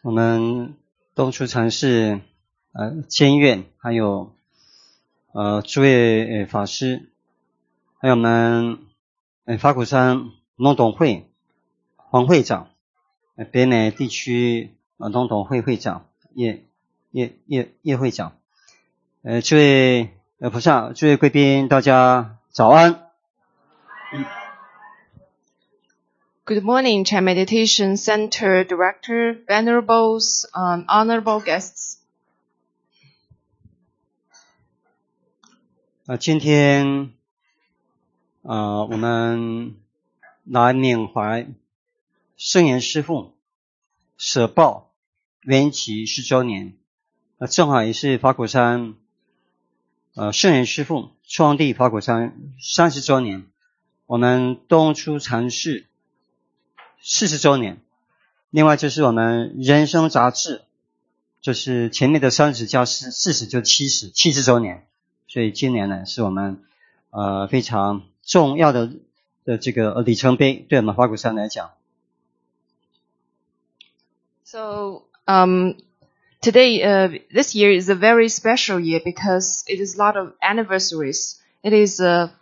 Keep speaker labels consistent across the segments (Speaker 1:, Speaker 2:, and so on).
Speaker 1: 我们东出禅师监院，还有诸位法师，还有我们法鼓山农董会黄会长，北美地区农董会会长叶会长，诸位菩萨，诸位贵宾，大家早安。
Speaker 2: Good morning, Chan Meditation Center Director, Venerables, honorable guests.
Speaker 1: 今天我们来缅怀圣严师父舍报圆寂10周年，正好也是法鼓山圣严师父创立法鼓山30周年，我们东出禅寺40周年，另外就是我们人生杂志，就是前面的30加40就70周年，所以今年呢是我们非常重要的这个里程碑，对我们法鼓山来讲。
Speaker 2: So today, this year is a very special year because it is a lot of anniversaries. It is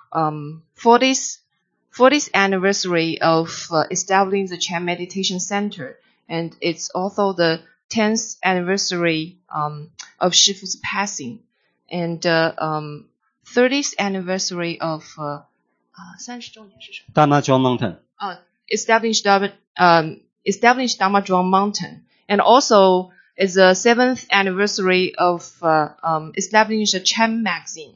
Speaker 2: 40th anniversary of establishing the Chan Meditation Center, and it's also the 10th anniversary of Shifu's passing, and 30th anniversary of 30周年是什么？
Speaker 1: Dharma Drum Mountain.
Speaker 2: Established Dharma Drum Mountain, and also is the 7th anniversary of establishing the Chan magazine.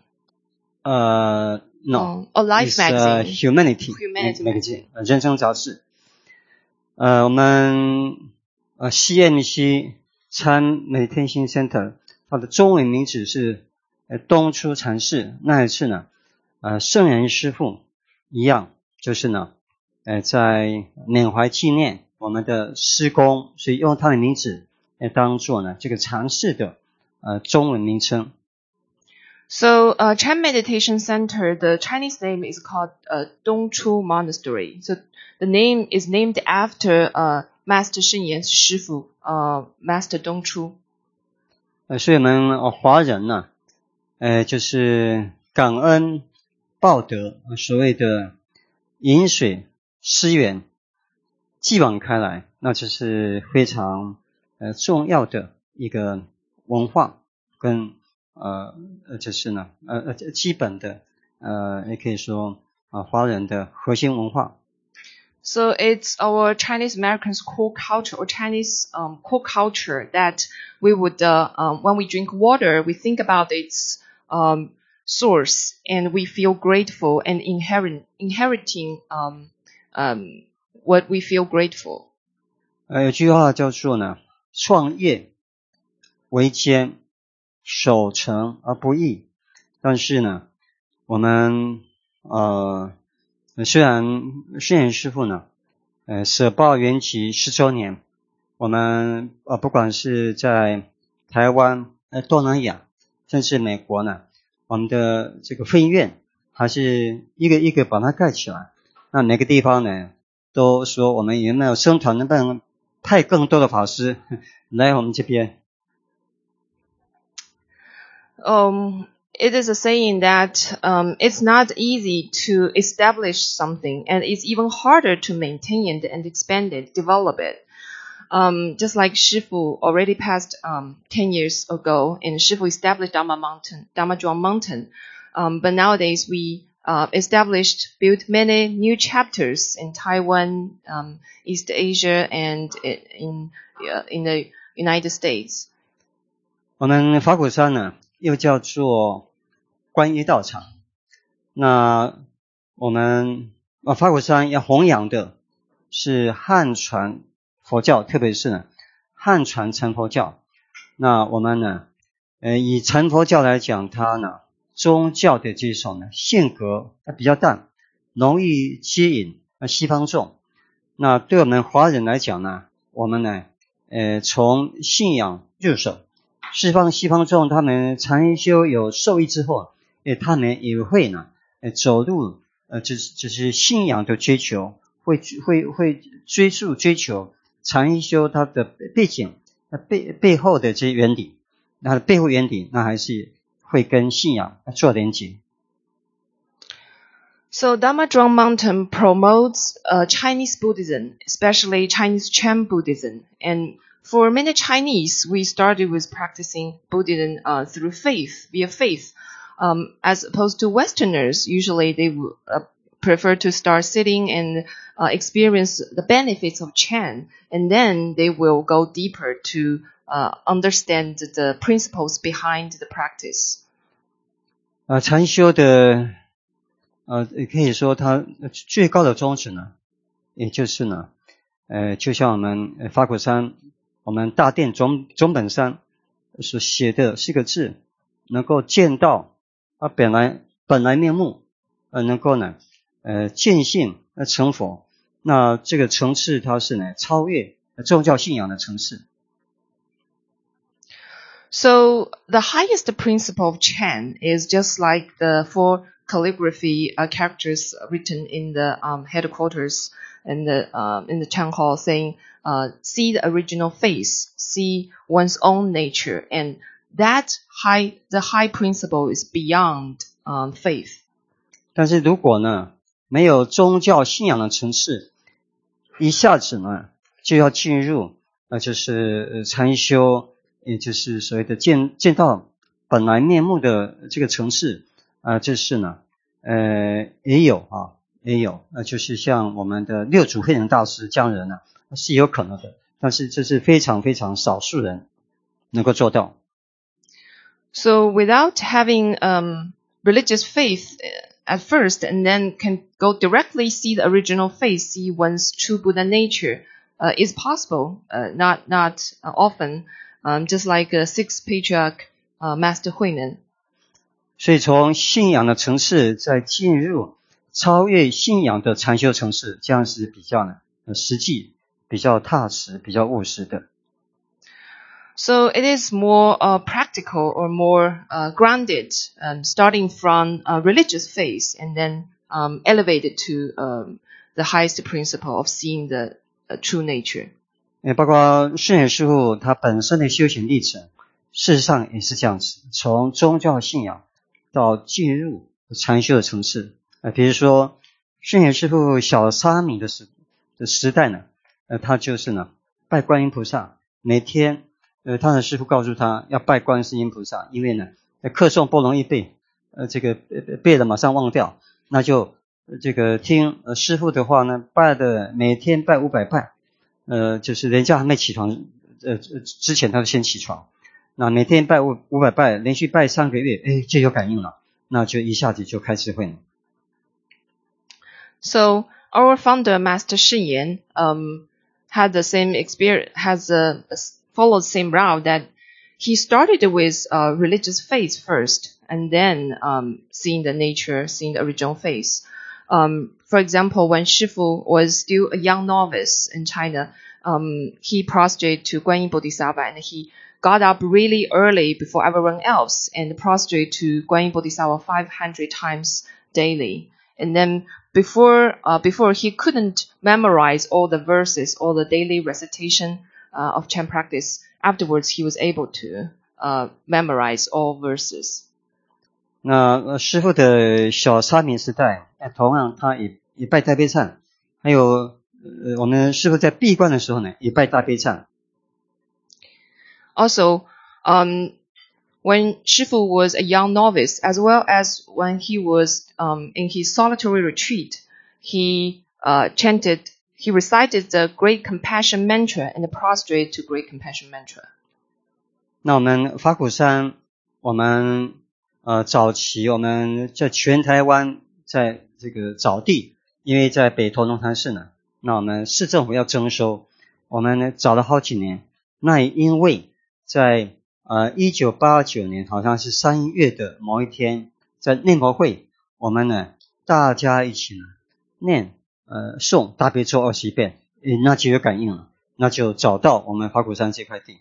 Speaker 1: No,
Speaker 2: or Life
Speaker 1: it's
Speaker 2: magazine.
Speaker 1: Humanity magazine, 人生杂志。我们CMC Chan Meditation Center 它的中文名字是东出禅寺。那一次呢圣严师父一样，就是呢在缅怀纪念我们的师公，所以用他的名字当做呢这个禅寺的中文名称。
Speaker 2: So, Chan Meditation Center, the Chinese name is called Dongchu Monastery. So, the name is named after Master Sheng Yan's Shifu, Master Dongchu.
Speaker 1: 所以我们华人呢就是感恩报德，所谓的饮水思源，继往开来，那就是非常重要的一个文化跟就是呢基本的也可以说华人的核心文化。
Speaker 2: So it's our Chinese Americans core culture or Chinese core culture that we would when we drink water we think about its source and we feel grateful and inheriting what we feel grateful.
Speaker 1: 有句话叫做呢创业维艰，守成而不易。但是呢我们虽然圣严师父呢舍报圆寂10周年，我们不管是在台湾东南亚甚至美国呢，我们的这个分院还是一个一个把它盖起来。那每个地方呢都说我们有没有僧团能不能派更多的法师来我们这边。
Speaker 2: It is a saying that it's not easy to establish something, and it's even harder to maintain it and expand it, develop it. Just like Shifu already passed 10 years ago, and Shifu established Dharma Drum Mountain. But nowadays we built many new chapters in Taiwan, East Asia, and in the United States.
Speaker 1: 我们法鼓山呢又叫做观音道场。那我们法鼓山要弘扬的是汉传佛教，特别是呢汉传成佛教。那我们呢以成佛教来讲，它呢宗教的这种呢性格比较淡，容易接引西方众。那对我们华人来讲呢，我们呢从信仰入手，西方众他们禅修有受益之后，他们也会呢走入就是信仰的追求，会追求禅修它的背景， 那背后的这些原理，它的背后原理，那还是会跟信仰做连结。
Speaker 2: So Dhamma Drang Mountain promotes Chinese Buddhism, especially Chinese Chan Buddhism. And for many Chinese, we started with practicing Buddhism through faith, via faith. As opposed to Westerners, usually they prefer to start sitting and experience the benefits of Chan, and then they will go deeper to understand the principles behind the practice.
Speaker 1: 禅修的也可以说它最高的宗旨呢，也就是呢就像我们法鼓山我们大殿总本山所写的4个字，能够见到本来面目，能够呢见性成佛，那这个层次它是呢超越宗教信仰的层次。
Speaker 2: So the highest principle of Chan is just like the 4 calligraphy characters written in the headquarters in the Chan Hall, saying, "See the original face, see one's own nature," and the high principle is beyond faith.
Speaker 1: 但是如果呢没有宗教信仰的层次，一下子呢就要进入就是禅修，也就是所谓的见到本来面目的这个层次这是呢也有，就是像我们的六祖慧能大师这样人呢是有可能的，但是这是非常非常少数人能够做到。
Speaker 2: So without having religious faith at first, and then can go directly see the original face, see one's true Buddha nature, is possible, not often, just like Sixth Patriarch Master Huineng.
Speaker 1: 所以从信仰的层次再进入超越信仰的禅修层次，这样是比较呢实际，比较踏实，比较务实的。
Speaker 2: So it is more practical or more grounded, starting from religious faith and then elevated to the highest principle of seeing the true nature.
Speaker 1: 包括圣严师父他本身的修行历程，事实上也是这样子，从宗教信仰到进入禅修的层次。比如说圣严师父小沙弥的时代呢，他就是呢拜观音菩萨，每天他的师父告诉他要拜观世音菩萨，因为呢课诵不容易背，这个背了马上忘掉，那就这个听师父的话呢，每天拜500拜，就是人家还没起床之前他就先起床，那每天拜500拜，连续拜3个月，就有感应了，那就一下子就开智慧了。
Speaker 2: So our founder Master Shi Yan had the same experience, followed the same route, that he started with religious faith first, and then seeing the nature, seeing the original face. For example, when Shifu was still a young novice in China, he prostrated to Guanyin Bodhisattva, and he got up really early before everyone else and prostrated to Guanyin Bodhisattva 500 times daily. And then before he couldn't memorize all the verses, all the daily recitation of Chan practice. Afterwards, he was able to memorize all verses.
Speaker 1: 那师父的小沙弥时代，同样他也拜大悲忏，还有我们师父在闭关的时候呢，也拜大悲忏。
Speaker 2: Also, when Shifu was a young novice, as well as when he was in his solitary retreat, he recited the Great Compassion Mantra and prostrated to Great Compassion Mantra.
Speaker 1: 那我们法鼓山，我们早期我们在全台湾在这个找地，因为在北投龙潭寺呢，那我们市政府要征收，我们呢找了好几年，那也因为在1989年好像是3月的某一天，在念佛会，我们呢大家一起呢念诵大悲咒20遍，那就有感应了，那就找到我们法鼓山这块地。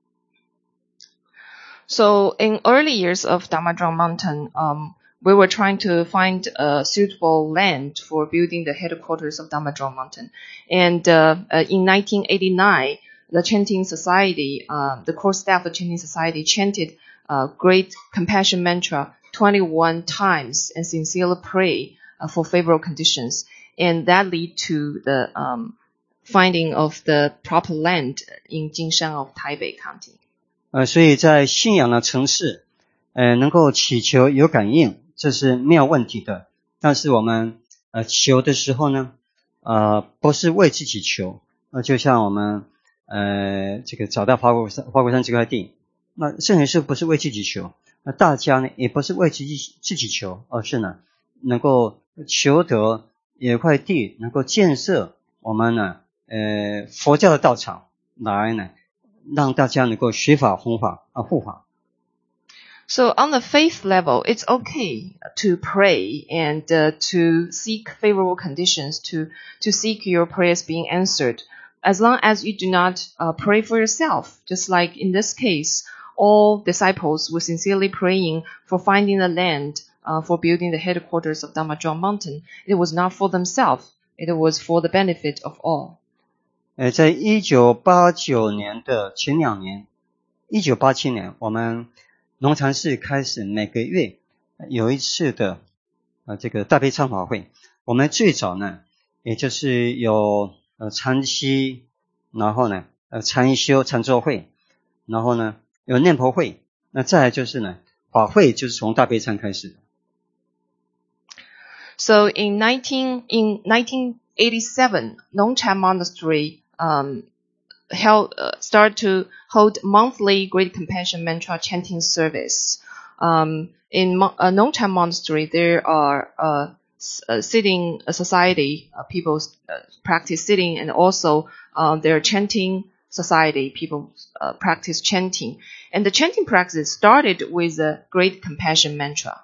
Speaker 2: So in early years of Dhamma Drang Mountain, we were trying to find a suitable land for building the headquarters of Dhamma Drang Mountain. And in 1989, the chanting society, the core staff of the chanting society chanted Great Compassion Mantra 21 times and sincerely pray for favorable conditions. And that lead to the finding of the proper land in Jingshan of Taipei County.
Speaker 1: 所以在信仰的层次，能够祈求有感应，这是没有问题的。但是我们求的时候呢，不是为自己求，就像我们这个找到花果山这块地，那圣贤师不是为自己求，那大家呢也不是为自己求，而是呢能够求得有一块地，能够建设我们呢佛教的道场，来呢让大家能够学法弘法护法。
Speaker 2: So on the faith level, it's okay to pray and to seek favorable conditions, to seek your prayers being answered, as long as you do not pray for yourself. Just like in this case, all disciples were sincerely praying for finding the land for building the headquarters of Dhamma Zhuang Mountain. It was not for themselves. It was for the benefit of all.
Speaker 1: 在1989年的前2年，1987年，我们农禅寺开始每个月有一次的这个大悲忏法会。我们最早呢，也就是有禅期，然后呢禅修禅坐会，然后呢有念佛会，那再来就是呢法会，就是从大悲忏开始的。
Speaker 2: So in 1987, Nongchan Monastery start to hold monthly Great Compassion Mantra chanting service. In Nongchan Monastery, there are sitting society, people practice sitting, and also there are chanting society, people practice chanting. And the chanting practice started with the Great Compassion Mantra.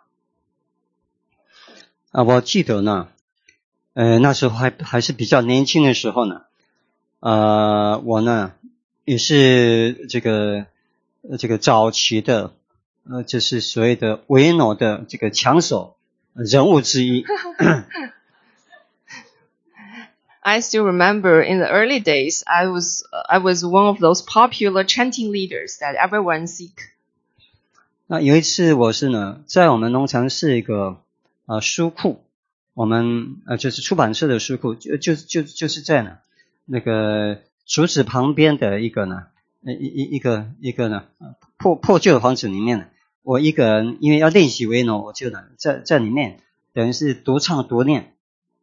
Speaker 1: 我记得呢，那时候还是比较年轻的时候呢，我呢也是这个早期的就是所谓的维诺的这个强手人物之一。
Speaker 2: I still remember in the early days, I was one of those popular chanting leaders that everyone seek.
Speaker 1: 那有一次我是呢，在我们农禅寺一个书库，我们就是出版社的书库，就是在呢那个竹子旁边的一个呢一个呢破旧的房子里面呢，我一个人因为要练习维诺，我就呢在里面等于是独唱独念。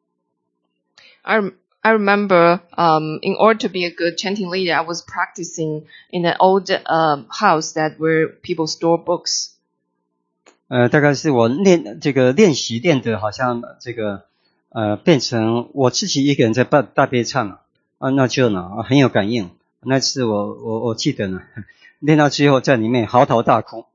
Speaker 2: I remember, in order to be a good chanting leader, I was practicing in an old house where people store books.
Speaker 1: 大概是我练习练的好像这个变成我自己一个人在大悲忏那就呢很有感应。那次我记得呢，练到最后在里面嚎啕大哭。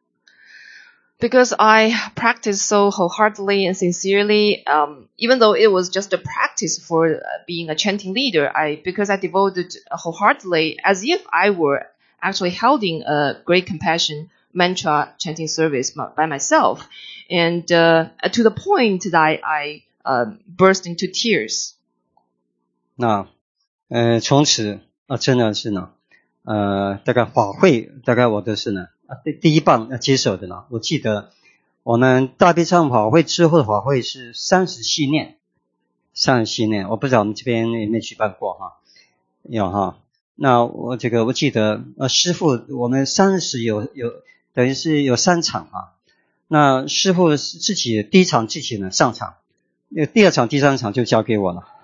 Speaker 2: Because I practiced so wholeheartedly and sincerely, even though it was just a practice for being a chanting leader, because I devoted wholeheartedly as if I were actually holding a Great Compassion Mantra chanting service by myself, and to the point that I burst into tears.
Speaker 1: 那从此真的是呢大概法会大概我的是呢第一棒要接手的呢。我记得我们大悲忏法会之后的法会是30系念，我不知道我们这边有没有举办过哈？有哈。那我记得师父我们30有等于是有3场那师父自己第一场自己呢上场，第2场第3场就交给我了。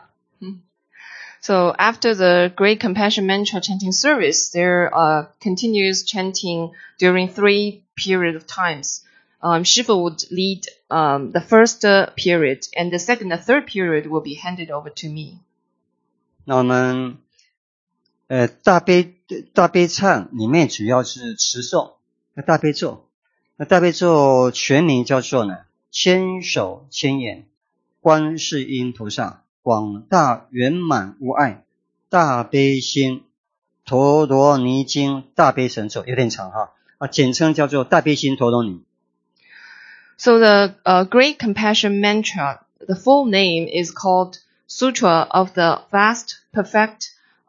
Speaker 2: So after the Great Compassion Mantra chanting service, there continues chanting during 3 periods of times. Shifu would lead the first period, and the second and third period will be handed over to me.
Speaker 1: 那我们大悲忏里面主要是持诵大悲咒。那大悲咒全名叫做呢千手千眼观世音菩萨广大圆满无碍大悲心陀罗尼经大悲神咒，有点长简称叫做大悲心陀罗尼。
Speaker 2: So the Great Compassion Mantra, the full name is called Sutra of the Vast, Perfect,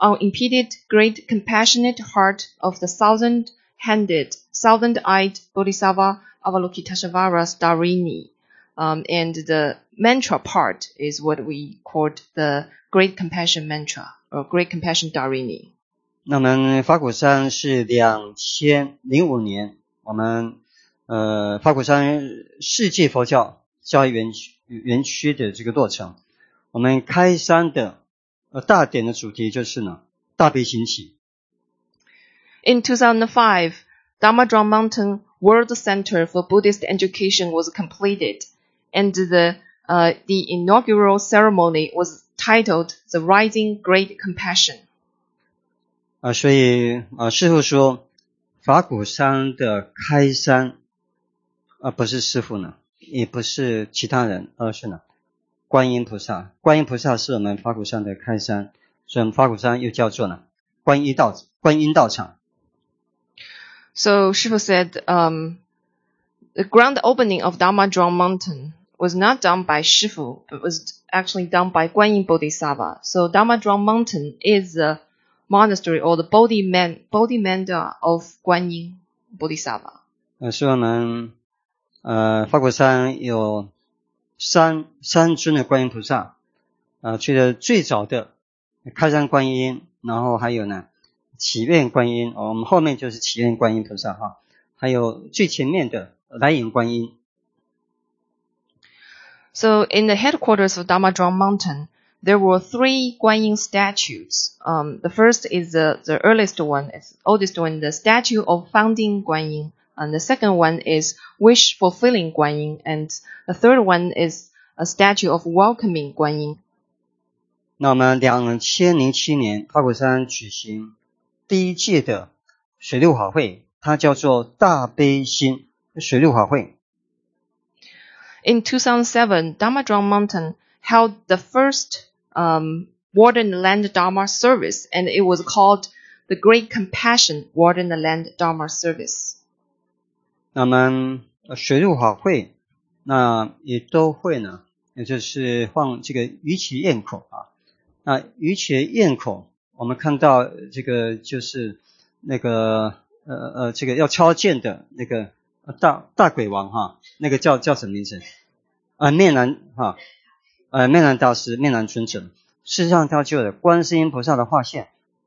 Speaker 2: unimpeded, great, compassionate heart of the thousand-eyed Bodhisattva Avalokiteshvara Dharini. And the mantra part is what we called the Great Compassion Mantra, or Great Compassion Dharini.
Speaker 1: 那么法鼓山是2005年，我们法鼓山世界佛教教育园区的这个落成。我们开山的大典的主题就是呢，大悲兴起。
Speaker 2: In 2005, Dharma Drum Mountain World Center for Buddhist Education was completed, and the inaugural ceremony was titled The Rising Great Compassion.
Speaker 1: 所以师父说法鼓山的开山不是师父呢，也不是其他人，而是呢观音菩萨。观音菩萨是我们法鼓山的开山，所以我们法鼓山又叫做呢观音道场。
Speaker 2: So Shifu said, the grand opening of Dharma Drum Mountain was not done by Shifu, but was actually done by Guanyin Bodhisattva. So Dharma Drum Mountain is the monastery or the Bodhi Manda of Guanyin Bodhisattva.
Speaker 1: 所以我们法鼓山有三尊的观音菩萨，去了最早的开山观音，然后还有呢祈愿观音，我们后面就是祈愿观音菩萨哈，还有最前面的来迎观音。
Speaker 2: So in the headquarters of Dharma Drum Mountain, there were 3 Guanyin statues. The first is the earliest one, it's the oldest one, the statue of founding Guanyin. And the second one is wish fulfilling Guanyin. And the third one is a statue of welcoming Guanyin.
Speaker 1: 那我们2007年法鼓山举行第一届的水陆法会，它叫做大悲心水陆法会。
Speaker 2: In 2007, Dharma Drum Mountain held the first Water in the Land Dharma service, and it was called the Great Compassion Water in the Land Dharma service.
Speaker 1: 那么水陆法会那也都会呢，也就是放这个鱼旗焰口啊。那鱼旗焰口我们看到这个就是那个这个要敲剑的那个大鬼王哈，那个叫什么名字？面南大师，面南尊者，事实上他就有观世音菩萨的化现。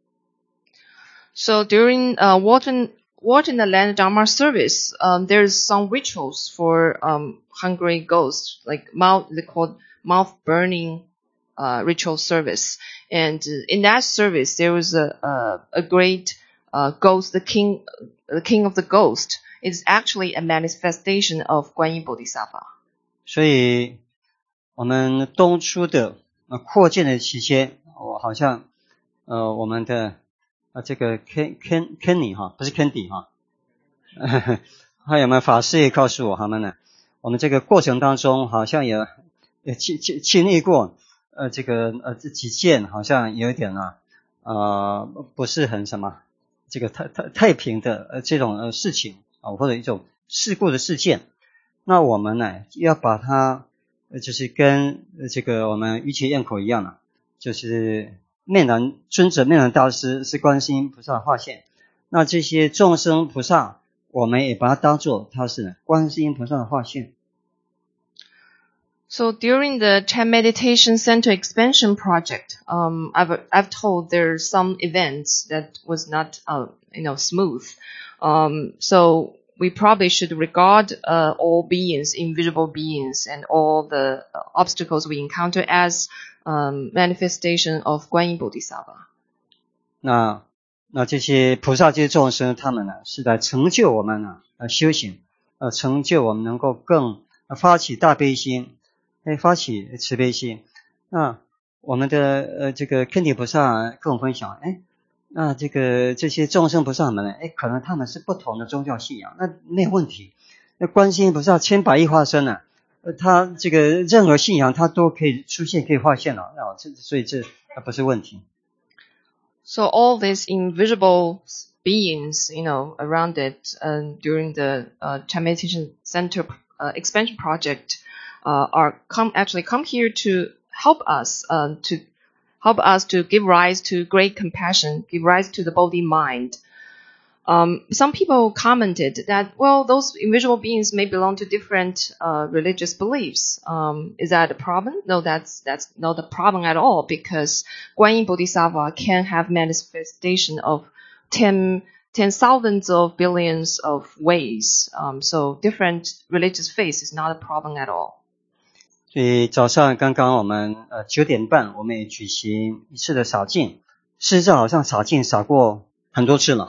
Speaker 2: So during Water in the Land Dharma service, there's some rituals for hungry ghosts, like they called mouth burning ritual service. And in that service, there was a great ghost, the king of the ghost. It's actually a manifestation of Guanyin Bodhisattva.
Speaker 1: 所以我们东出的扩建的期间，好像我们的这个 Kenny 哈，不是 Candy 哈，还有没有法师也告诉我他们呢？我们这个过程当中好像也经历过这几件好像有一点不是很什么这个太平的这种事情或者一种事故的事件。那我们呢要把它就是跟这个我们鱼旗焰口一样了，就是面南尊者面南大师是观世音菩萨的化现，那这些众生菩萨我们也把它当作它是观世音菩萨的化现。
Speaker 2: So during the Chan Meditation Center expansion project, I've told there's some events that was not smooth. So we probably should regard all beings, invisible beings, and all the obstacles we encounter as manifestation of Guanyin Bodhisattva.
Speaker 1: 那这些菩萨这些众生，他们呢是来成就我们呢修行，成就我们能够更发起大悲心，发起慈悲心。那我们的这个肯提菩萨跟我分享，那这些众生菩萨们呢，可能他们是不同的宗教信仰，那没有问题。那观世音菩萨千百亿化身呢，他这个任何信仰他都可以出现，可以化现了，所以这不是问题。
Speaker 2: So all these invisible beings, around it, during the Chan Meditation Center expansion project, come here to help us to help us to give rise to great compassion, give rise to the Bodhi mind. Some people commented that, well, those individual beings may belong to different religious beliefs. Is that a problem? No, that's not a problem at all, because Guanyin Bodhisattva can have manifestation of 10 thousands of billions of ways. So different religious faiths is not a problem at all.
Speaker 1: 所以早上刚刚我们9点半我们也举行一次的扫净，事实上好像扫净扫过很多次了。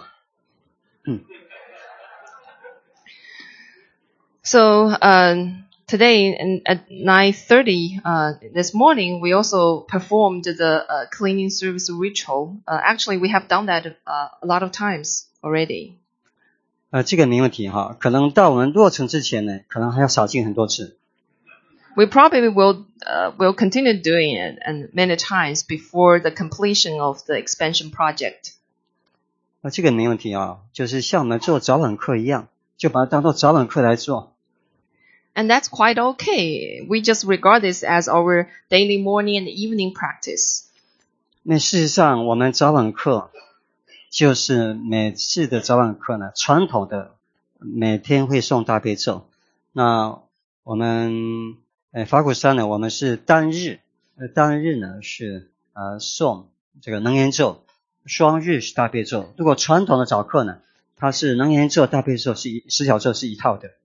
Speaker 2: So today at 9:30 this morning, we also performed the cleaning service ritual. Actually, we have done that a lot of times already.
Speaker 1: 这个没问题哈，可能到我们落成之前呢，可能还要扫净很多次。
Speaker 2: We probably will continue doing it and many times before the completion of the expansion project.
Speaker 1: 这个没问题啊，就是像我们做早晚课一样，就把它当做早晚课来做。
Speaker 2: And that's quite okay. We just regard this as our daily morning and evening practice.
Speaker 1: 那事实上，我们早晚课就是每次的早晚课呢，传统的每天会诵大悲咒。那我们法鼓山呢，我们是单日呢是诵这个能言咒，双日是大悲咒。如果传统的早课呢，它是能言咒、大悲咒十小咒是一套的。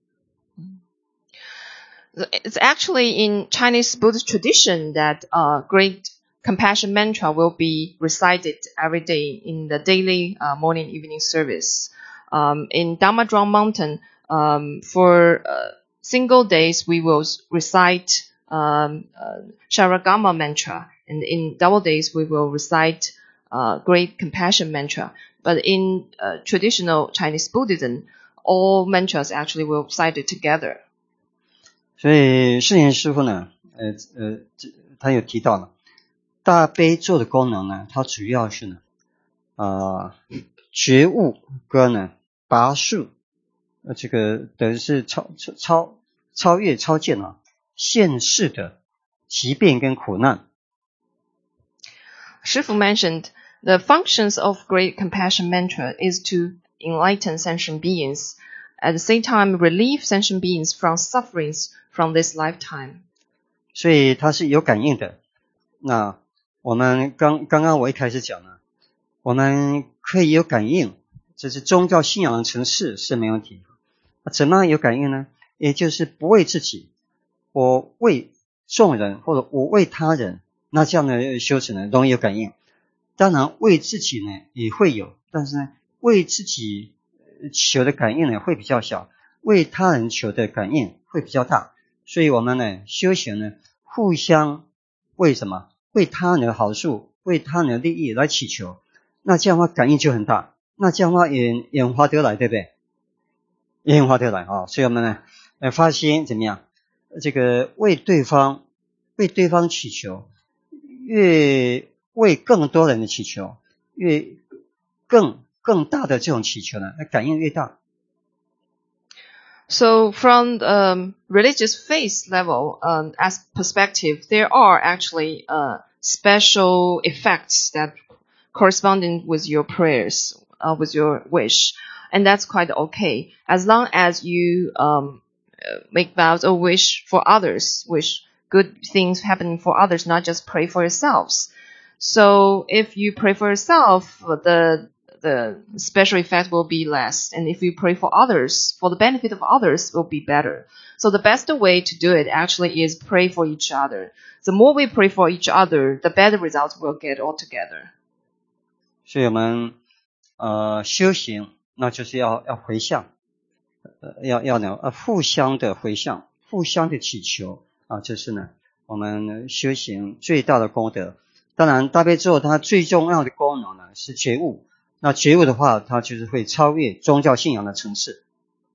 Speaker 2: It's actually in Chinese Buddhist tradition that great compassion mantra will be recited every day in the daily morning and evening service. In Dhamma Drum Mountain, for single days we will recite Sharagama mantra, and in double days we will recite great compassion mantra. But in traditional Chinese Buddhism, all mantras actually will recited together.
Speaker 1: 所以释迦师父呢，他有提到了大悲咒的功能呢，它主要是呢，觉悟跟呢拔树，这个等于是超越超见啊，现世的疾病跟苦难。
Speaker 2: Shifu mentioned the functions of great compassion mantra is to enlighten sentient beings, at the same time relieve sentient beings from sufferings from this lifetime.
Speaker 1: 所以它是有感应的。那我们刚刚我一开始讲了，我们可以有感应，这是宗教信仰的层次是没问题。怎么样有感应呢？也就是不为自己，我为众人或者我为他人，那这样的修持呢容易有感应。当然为自己呢也会有，但是呢为自己求的感应呢会比较小，为他人求的感应会比较大。所以我们呢修行呢互相为什么？为他人的好处，为他人的利益来祈求，那这样的话感应就很大，那这样的话演化得来，对不对？演化得来啊，所以我们呢发心怎么样？这个为对方祈求，越为更多人的祈求，越更大的这种祈求呢，那感应越大。
Speaker 2: So from religious faith level, as perspective, there are actually special effects that corresponding with your prayers, with your wish, and that's quite okay as long as you make vows or wish for others, wish good things happening for others, not just pray for yourselves. So if you pray for yourself, the special effect will be less. And if you pray for others, for the benefit of others, will be better. So the best way to do it actually is pray for each other. The more we pray for each other, the better results we'll get altogether.
Speaker 1: 所以我们修行，那就是要回向，要呢互相的回向，互相的祈求啊，这是呢我们修行最大的功德。当然大悲咒它最重要的功能呢是觉悟。那觉悟的话，它就是会超越宗教信仰的层次。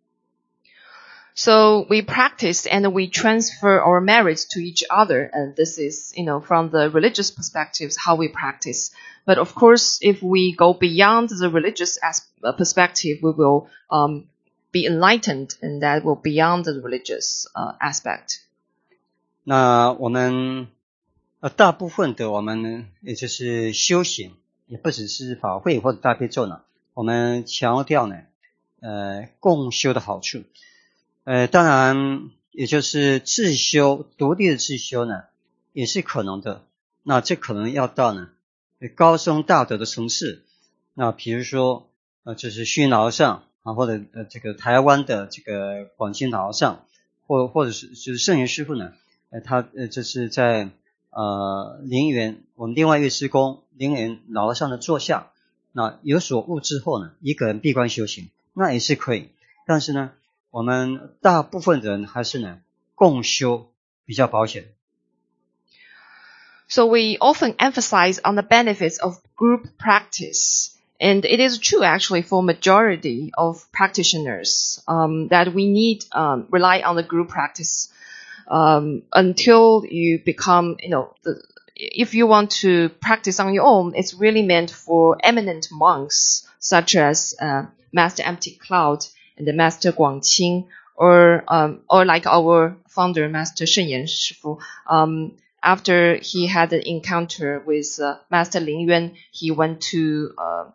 Speaker 2: So we practice and we transfer our merits to each other, and this is, from the religious perspectives, how we practice. But of course, if we go beyond the religious perspective, we will be enlightened, and that will beyond the religious aspect.
Speaker 1: 那我们大部分的我们呢，也就是修行，也不只是法会或者大悲咒呢，我们强调呢，共修的好处。当然，也就是自修，独立的自修呢，也是可能的。那这可能要到呢，高僧大德的层次。那比如说，就是虚云老和尚啊，或者这个台湾的这个广钦老和尚，或者是就是圣严师父呢，他就是在灵源，我们另外一位师公灵源老和尚的座下，那有所悟之后呢，一个人闭关修行，那也是可以。但是呢，我们大部分人还是呢共修比较保险。
Speaker 2: So we often emphasize on the benefits of group practice. And it is true actually for majority of practitioners that we need rely on the group practice until you become, if you want to practice on your own, it's really meant for eminent monks such as Master Empty Cloud and the Master Guangqing, or like our founder Master Shenyan Shifu. After he had an encounter with Master Ling Yuan, he went to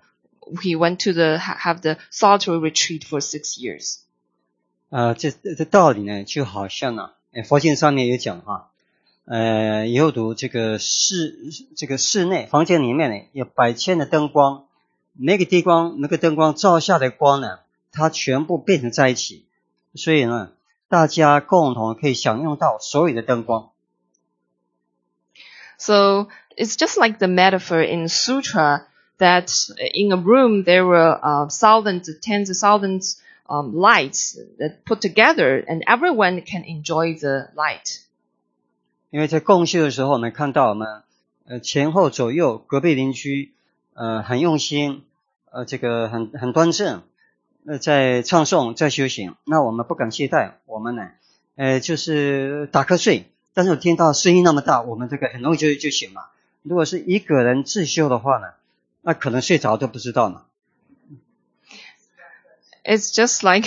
Speaker 2: have the solitary retreat for 6 years.
Speaker 1: 这道理呢，就好像呢，佛经上面也讲哈，犹如这个室内房间里面呢，有100千的灯光，每个灯光照下的光呢，它全部变成在一起，所以呢，大家共同可以享用到所有的灯光。
Speaker 2: So it's just like the metaphor in Sutra that in a room there were tens of thousands lights that put together, and everyone can enjoy the light.
Speaker 1: 因为在共修的时候，我们看到我们前后左右隔壁邻居很用心，这个很端正，在唱诵在修行。那我们不敢懈怠，我们呢就是打瞌睡。但是我听到声音那么大，我们这个很容易就醒了。如果是一个人自修的话呢，那可能睡着都不知道呢。
Speaker 2: It's just like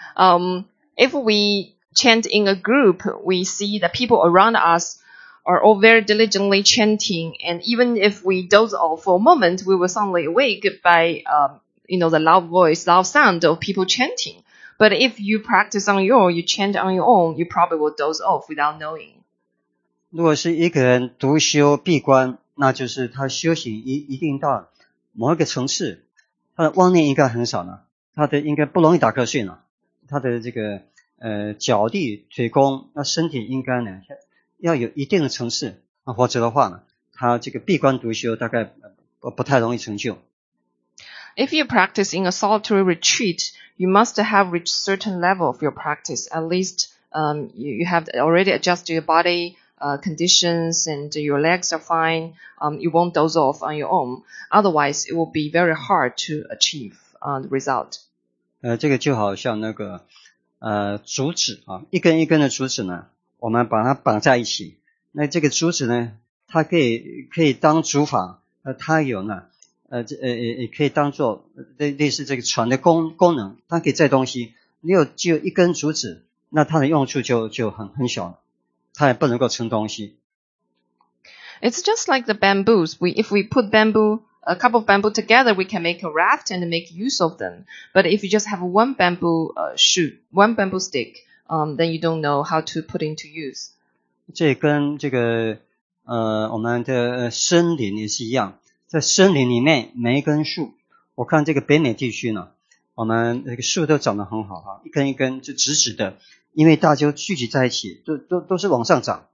Speaker 2: if we chant in a group, we see the people around us are all very diligently chanting, and even if we doze off for a moment, we will suddenly awake by the loud voice, loud sound of people chanting. But if you practice on your own, you chant on your own, you probably will doze off without knowing.
Speaker 1: 如果是一个人独修闭关，那就是他修行一定到某一个层次，他的妄念应该很少了，他的应该不容易打瞌睡了，他的这个脚力腿功，那身体应该呢要有一定的层次，否则的话呢，他这个闭关独修大概不太容易成就。
Speaker 2: If you practice in a solitary retreat, you must have reached certain level of your practice. At least you have already adjusted your body conditions, and your legs are fine. You won't doze off on your own. Otherwise, it will be very hard to achieve the result.
Speaker 1: 这个就好像那个竹子啊，一根一根的竹子呢，我们把它绑在一起。那这个竹子呢，它可以当竹筏，它有呢也可以当做类似这个船的功能，它可以载东西。只有一根竹子，那它的用处就很小了。它也不能够撑东西。
Speaker 2: It's just like the bamboos. If we put a couple of bamboo together, we can make a raft and make use of them. But if you just have one bamboo one bamboo stick, then you don't know how to put into use.
Speaker 1: 这跟这个我们的森林也是一样，在森林里面每一根树，我看这个北美地区呢，我们这个树都长得很好哈，一根一根就直直的。因为大家聚集在一起，都是往上涨。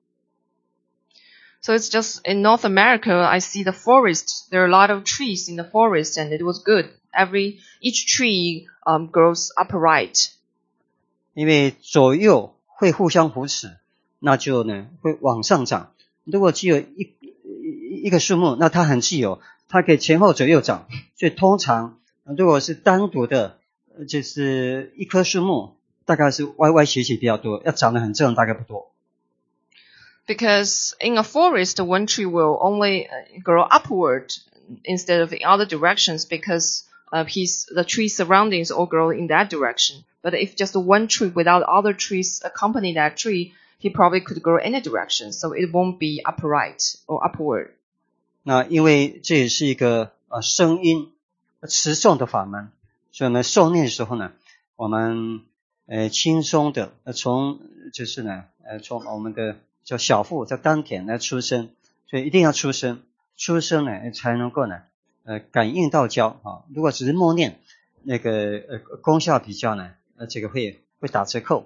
Speaker 2: So it's just in North America, I see the forest. There are a lot of trees in the forest, and it was good. Each tree grows upright.
Speaker 1: 因为左右会互相扶持，那就呢会往上涨。如果只有一个树木，那它很自由，它可以前后左右长。所以通常如果是单独的，就是一棵树木。大概是歪歪斜斜比较多，要长得很正大概不多。
Speaker 2: Because in a forest, one tree will only grow upward instead of in other directions, because the tree surroundings all grow in that direction. But if just one tree without other trees accompany that tree, he probably could go any direction, so it won't be upright or upward.
Speaker 1: 那因为这也是一个声音持诵的法门，所以我们诵念的时候呢，我们轻松的从我们的叫小腹叫丹田来出声，所以一定要出声，出声呢才能够呢感应道交啊。如果只是默念，那个功效比较呢这个会打折扣。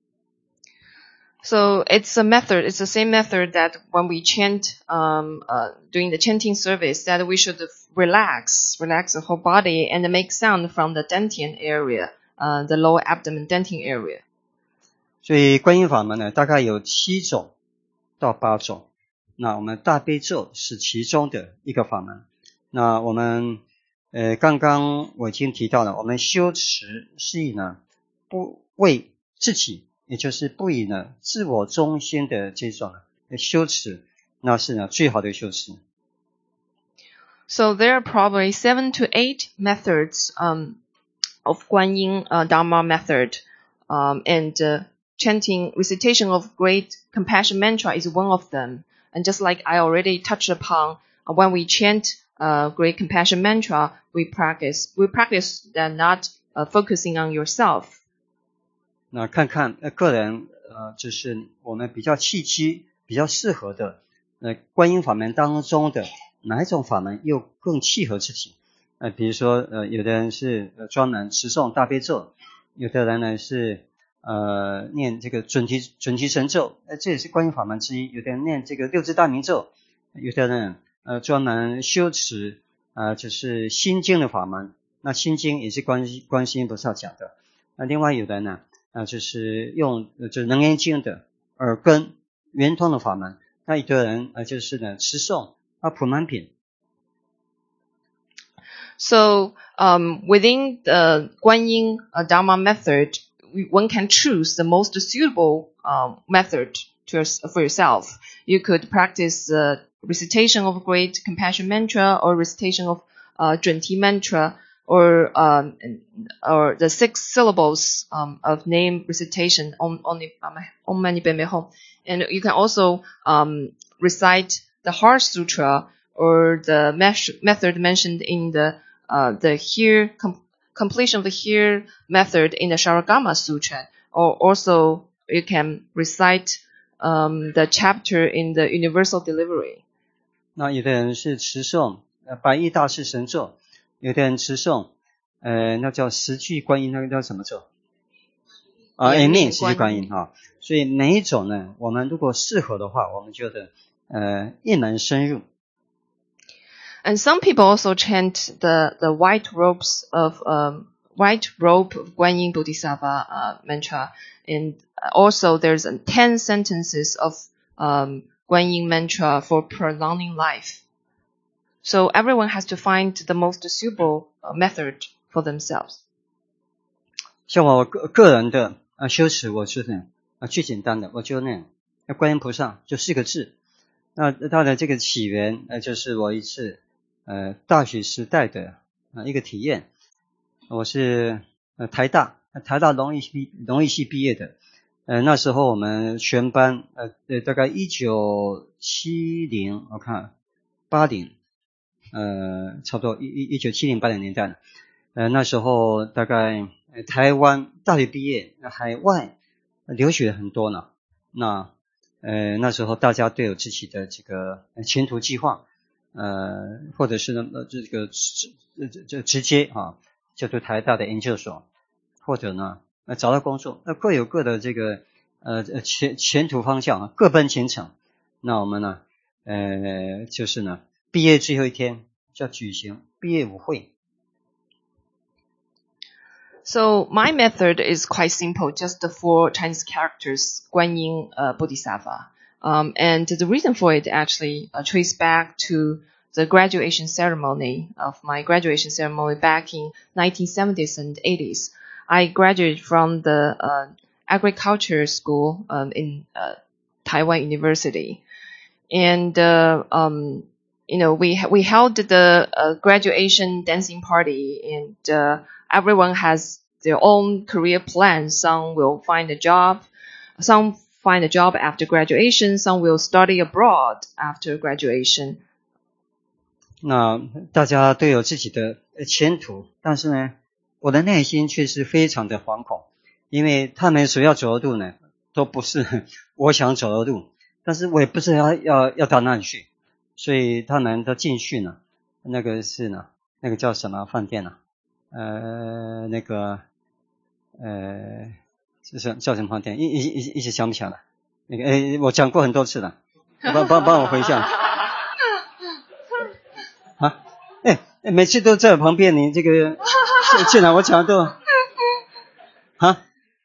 Speaker 2: So it's the same method that when we chant, during the chanting service, that we should relax the whole body and make sound from the dantian area, the lower abdomen dantian area.
Speaker 1: 所以观音法门呢，大概有7种到8种。那我们大悲咒是其中的一个法门。那我们刚刚我已经提到了，我们修持是以呢不为自己，也就是不以呢自我中心的这种修持，那是呢最好的修持。
Speaker 2: So there are probably 7 to 8 methods of Guanyin Dharma method, and chanting recitation of great compassion mantra is one of them. And just like I already touched upon, when we chant great compassion mantra, we practice that not focusing on yourself.
Speaker 1: 那看看个人就是我们比较契机比较适合的观音法门当中的哪一种法门又更契合自己。比如说有的人是专门持诵大悲咒，有的人呢是念这个准提神咒，这也是观音法门之一。有的人念这个六字大明咒，有的人专门修持就是心经的法门。那心经也是观世音菩萨讲的。那另外有的人呢就是用就是楞严经的耳根圆通的法门。那有的人就是呢持诵普门品。
Speaker 2: So within the Guanyin Dharma method, one can choose the most suitable method for yourself. You could practice the recitation of great compassion mantra, or recitation of Junti mantra, or the 6 syllables of name recitation Om Mani Padme Hum. And you can also recite the Heart Sutra, or the method mentioned in the here completion of the here method in the Sharagama Sutra, or also you can recite the chapter in the Universal Delivery.
Speaker 1: 那有的人是持诵白衣大士神咒，有的人持诵那叫十具观音，那个叫什么咒延命十具观音啊。所以每一种呢，我们如果适合的话，我们就一门深入。
Speaker 2: And some people also chant the white robe of Guanyin Bodhisattva mantra, and also there's 10 sentences of Guanyin mantra for prolonging life. So everyone has to find the most suitable method for themselves.
Speaker 1: 像我个人的修持，我是最简单的，我就观音菩萨就4个字。那它的这个起源就是我一次大学时代的一个体验。我是台大农艺系毕业的。那时候我们全班大概1970我看80差不多1970 80年代了。那时候大概台湾大学毕业海外留学很多呢。那时候大家都有自己的这个前途计划，或者是呢这个直接就读台大的研究所，或者呢找到工作，各有各的这个前途方向，各奔前程。那我们呢就是呢毕业最后一天就要举行毕业舞会。
Speaker 2: So my method is quite simple, just the 4 Chinese characters, Guanyin Bodhisattva. And the reason for it actually trace back to the graduation ceremony of my graduation ceremony back in 1970s and 80s. I graduated from the agriculture school in Taiwan University. And we held the graduation dancing party, and everyone has their own career plan. Some will find a job, some find a job after graduation. Some will study abroad after graduation.
Speaker 1: 那大家都有自己的前途，但是呢，我的内心却是非常的惶恐，因为他们所要走的路呢，都不是我想走的路，但是我也不知道要到哪里去，所以他们都进去呢，那个叫什么饭店呢？就是叫什么饭店？一直想不起来了。我讲过很多次了，帮我回想。啊，每次都在我旁边，你这个既然我讲都啊，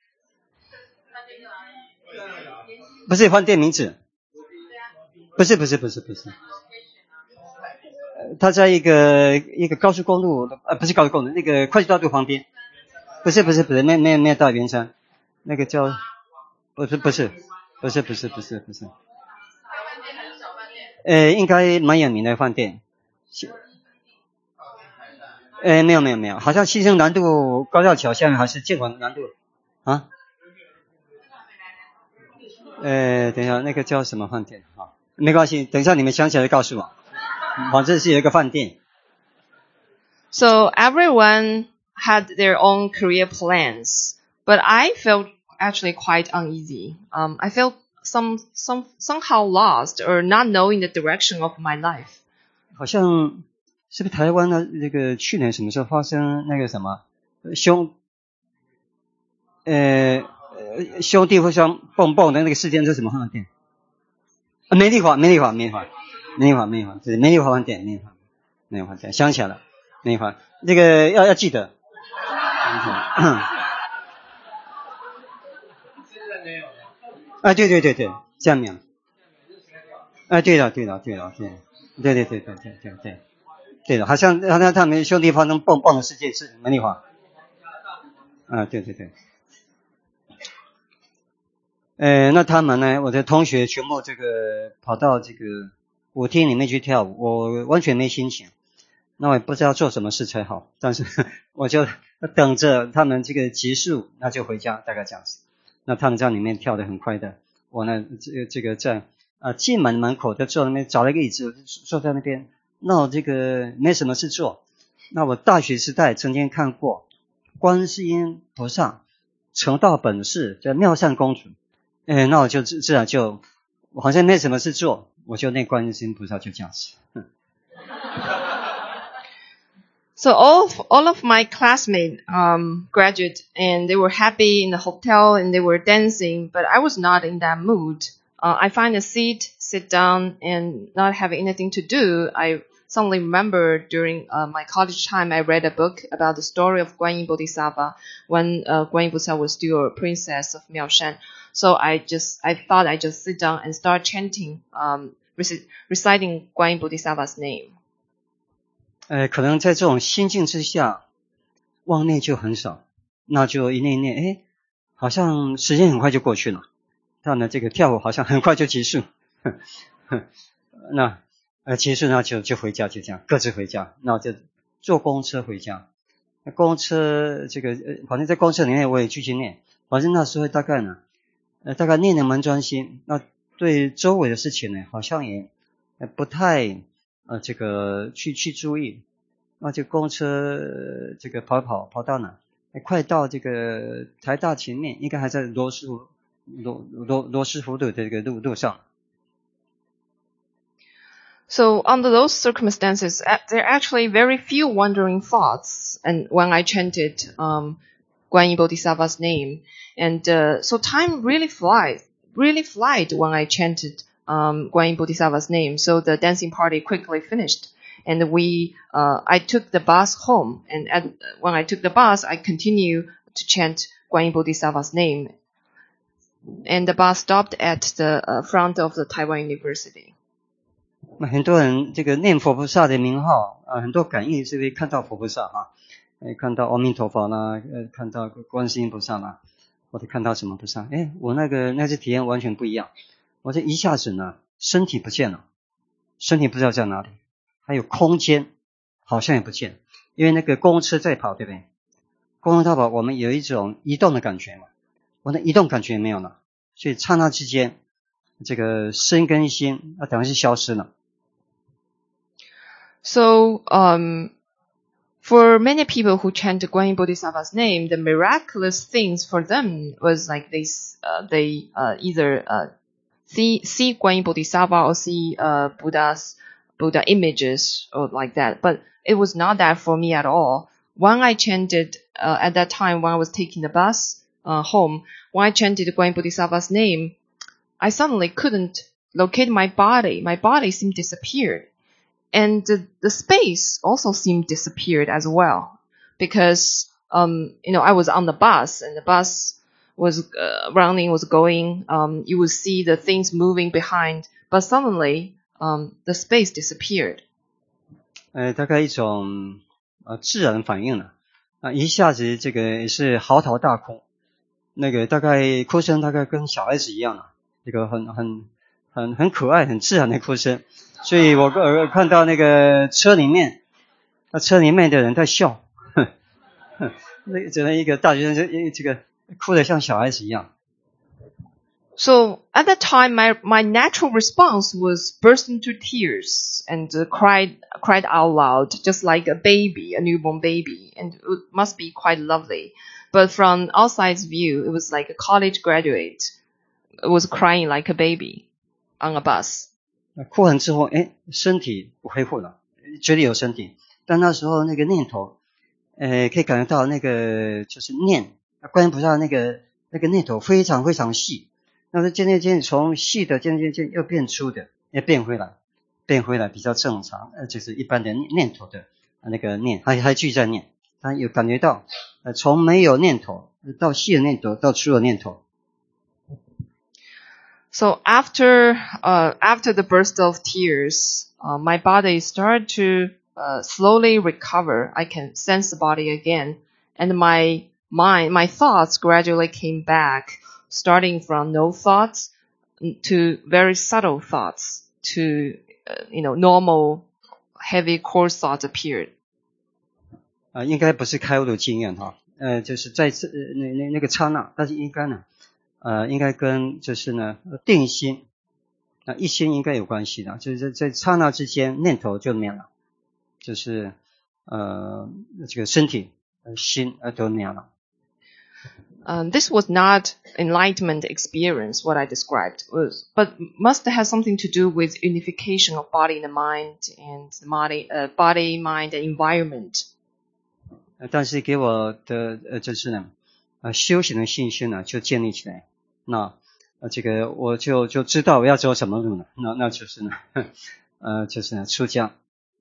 Speaker 1: 不是饭店名字，不是，他在一个高速公路，不是高速公路，那个快速道路旁边，不是，没有到圆山，那个叫不是，应该蛮有名的饭店。没有，好像西城南路高架桥下面还是建广南路啊？等一下，那个叫什么饭店啊？没关系，等一下你们想起来告诉我。反正是有一个饭店。
Speaker 2: So everyone had their own career plans, but I felt actually quite uneasy. I felt somehow lost or not knowing the direction of my life.
Speaker 1: 好像是不是台湾的那个去年什么时候发生那个什么兄弟互相蹦蹦的那个事件是什么饭店？美丽华，对，美丽华饭店，想起来了，美丽华，这个要记得。对，下面。对的，好像他们兄弟发生蹦蹦的事件是美丽华。对。那他们呢？我的同学全部这个跑到这个舞厅里面去跳舞，我完全没心情。那我也不知道做什么事才好，但是我就等着他们这个结束，那就回家，大概这样子。那他们在里面跳得很快的，我呢这个在进门口就坐那边，找了一个椅子，我就坐在那边。那我这个没什么事做。那我大学时代曾经看过观世音菩萨成道本事叫妙善公主。那我就自然就我好像没什么事做，我就那观世音菩萨就这样子。
Speaker 2: So all of my classmates graduated and they were happy in the hotel and they were dancing, but I was not in that mood. I find a seat, sit down, and not having anything to do. I suddenly remember during my college time, I read a book about the story of Guanyin Bodhisattva when Guanyin Bodhisattva was still a princess of Miaoshan. So I thought I'd just sit down and start chanting, reciting Guanyin Bodhisattva's name.
Speaker 1: 可能在这种心境之下，妄念就很少，那就一念，好像时间很快就过去了。他呢，这个跳舞好像很快就结束，那结束那就回家，就这样各自回家。那我就坐公车回家。那公车这个反正在公车里面我也继续念，反正那时候大概念得蛮专心。那对周围的事情呢，好像也不太这个去注意。那就公车这个跑到哪？快到这个台大前面，应该还在罗斯福路的这个路上。
Speaker 2: So under those circumstances, there are actually very few wandering thoughts, and when I chanted Guanyin Bodhisattva's name, and so time really flied when I chanted Guanyin Bodhisattva's name. So the dancing party quickly finished, and I took the bus home, and when I took the bus, I continued to chant Guanyin Bodhisattva's name, and the bus stopped at the front of the Taiwan University.
Speaker 1: 那很多人这个念佛菩萨的名号很多感应是会看到佛菩萨看到阿弥陀佛啦，看到观世音菩萨啦，或者看到什么菩萨。我那次体验完全不一样。我这一下子呢，身体不见了，身体不知道在哪里，还有空间好像也不见，因为那个公车在跑，对不对？公车在跑，我们有一种移动的感觉嘛，我那移动感觉也没有了， 所以刹那之间，这个身跟心等于是消失了。
Speaker 2: So, for many people who chant Guanyin Bodhisattva's name, the miraculous things for them was like they either see Guanyin Bodhisattva or see Buddha images or like that. But it was not that for me at all. When I chanted at that time, when I was taking the bus home, when I chanted Guanyin Bodhisattva's name, I suddenly couldn't locate my body. My body seemed disappeared. And the space also seemed disappeared as well, because I was on the bus and the bus was running, was going. You would see the things moving behind, but suddenly the space disappeared.
Speaker 1: 大概一种自然反应了一下子这个也是嚎啕大哭，那个大概哭声大概跟小孩子一样了，这个很可爱很自然的哭声。所以我看到那个车里面的人在笑，那整个一个大学生这个哭得像小孩子一样。
Speaker 2: So at that time, my natural response was burst into tears and cried out loud, just like a baby, a newborn baby, and it must be quite lovely. But from outside's view, it was like a college graduate was crying like a baby on a bus.
Speaker 1: 哭完之后身体恢复了，嘴里有身体，但那时候那个念头可以感觉到那个就是念观音菩萨那个念头非常非常细，那是渐渐从细的渐又变粗的，变回来比较正常，就是一般的念头的那个念还继续在念，他有感觉到从没有念头到细的念头到粗的念头。
Speaker 2: So after the burst of tears, my body started to slowly recover. I can sense the body again, and my thoughts gradually came back, starting from no thoughts to very subtle thoughts to normal heavy coarse thoughts appeared.
Speaker 1: 应该不是开悟的经验哈，就是在那个刹那，但是应该呢。应该跟就是呢定心一心应该有关系的，就是在刹那之间念头就灭了，就是这个身体心都灭了。
Speaker 2: This was not enlightenment experience, what I described, but must have something to do with unification of body and mind and body, mind, and environment.
Speaker 1: 但是给我的就是呢修行的信心呢就建立起来。那这个我就知道我要走什么路了，那就是呢出家。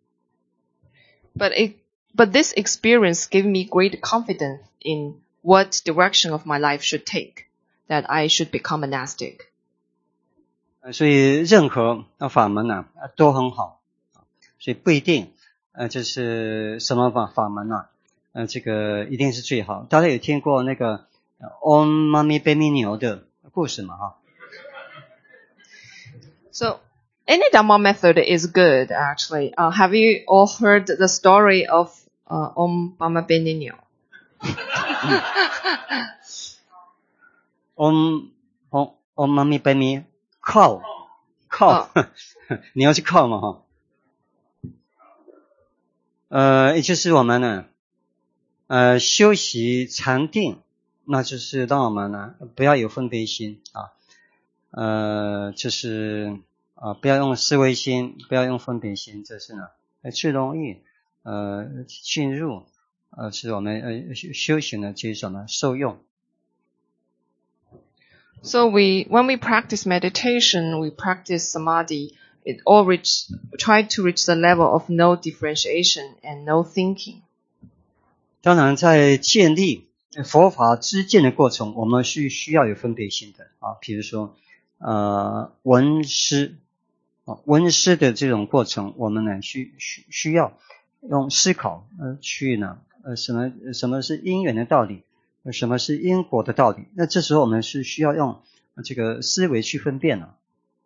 Speaker 2: But this experience gave me great confidence in what direction of my life should take, that I should become monastic.
Speaker 1: 所以任何法门呢都很好，所以不一定就是什么法门这个一定是最好。大家有听过那个Om Mani Padme Hum的故事吗？哈。
Speaker 2: So any Dhamma method is good, actually. Have you all heard the story of Om Mani Padme Hum?
Speaker 1: Om Mani Padme 靠，你要去靠嘛哈。也就是我们呢，修习禅定。那就是让我们呢不要有分别心就是不要用思维心，不要用分别心，这是呢最容易进入是我们修行的这种呢受用。
Speaker 2: So when we practice meditation, we practice samadhi, it all try to reach the level of no differentiation and no thinking.
Speaker 1: 当然在建立佛法知见的过程，我们是需要有分别心的比如说闻思的这种过程，我们呢需要用思考去呢什么是因缘的道理，什么是因果的道理，那这时候我们是需要用这个思维去分辨了。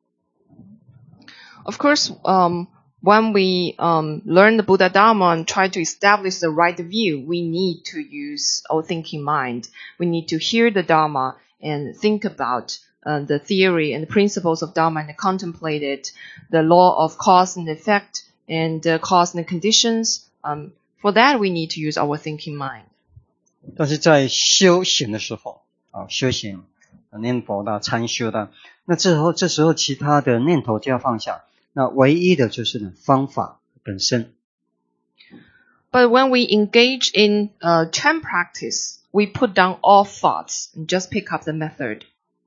Speaker 2: Of course, when we learn the Buddha Dharma and try to establish the right view, we need to use our thinking mind. We need to hear the Dharma and think about the theory and the principles of Dharma and contemplated the law of cause and effect and cause and conditions. For that, we need to use our thinking mind.
Speaker 1: 但是在修行的时候修行念佛的禅修的，那这时候其他的念头就要放下，那唯一的就是呢方法本身。
Speaker 2: But when we engage in Chan practice, we put down all thoughts and just pick up the method.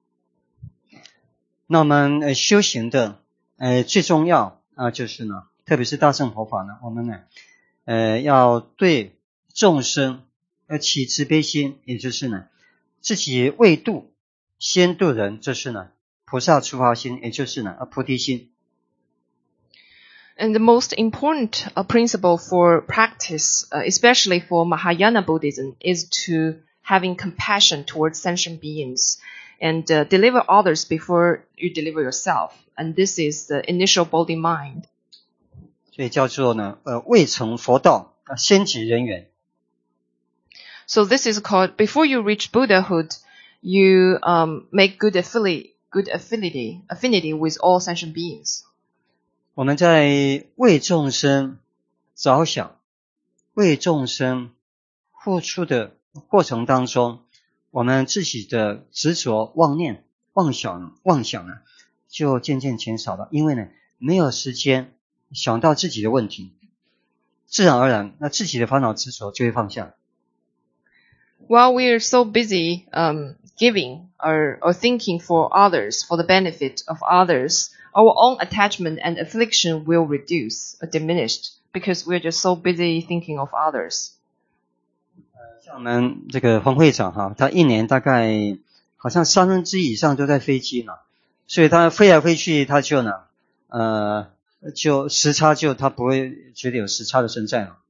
Speaker 1: 那我们修行的最重要就是呢，特别是大乘佛法呢，我们呢要对众生要起慈悲心，也就是呢自己未度先度人，这是呢菩萨出发心，也就是呢菩提心。
Speaker 2: And the most important principle for practice, especially for Mahayana Buddhism, is to having compassion towards sentient beings and deliver others before you deliver yourself. And this is the initial Bodhi mind.
Speaker 1: 所以叫做呢未成佛道先己人缘。
Speaker 2: So this is called, before you reach Buddhahood, you make good affinity with all sentient beings.
Speaker 1: 我们在为众生着想、为众生付出的过程当中，我们自己的执着、妄念、妄想呢，就渐渐减少了。因为呢，没有时间想到自己的问题，自然而然，那自己的烦恼执着就会放下。
Speaker 2: While we are so busy giving or thinking for others, for the benefit of others, our own attachment and affliction will reduce or diminished because we're just so busy thinking of others.
Speaker 1: 像我们这个冯会长他一年大概好像1/3以上都在飞机呢，所以他飞来飞去，他就呢就时差他不会觉得有时差的存在了。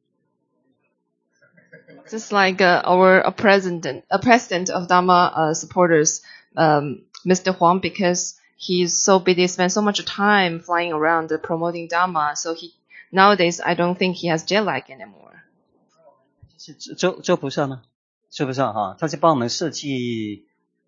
Speaker 2: Just like our president of Dharma supporters, Mr. Huang, because he's so busy, spends so much time flying around promoting Dharma. So nowadays, I don't think he has jet lag anymore.
Speaker 1: 是周菩萨吗？周菩萨他是帮我们设计